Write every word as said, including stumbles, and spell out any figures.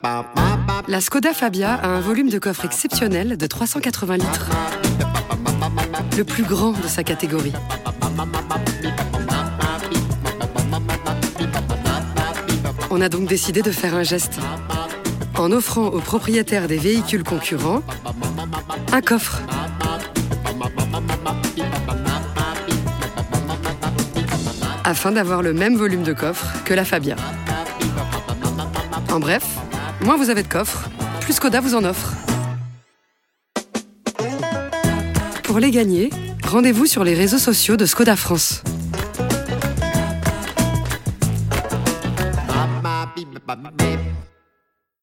La Skoda Fabia a un volume de coffre exceptionnel de trois cent quatre-vingts litres. Le plus grand de sa catégorie. On a donc décidé de faire un geste. En offrant aux propriétaires des véhicules concurrents un coffre. Afin d'avoir le même volume de coffre que la Fabia. En bref, moins vous avez de coffres, plus Skoda vous en offre. Pour les gagner, rendez-vous sur les réseaux sociaux de Skoda France.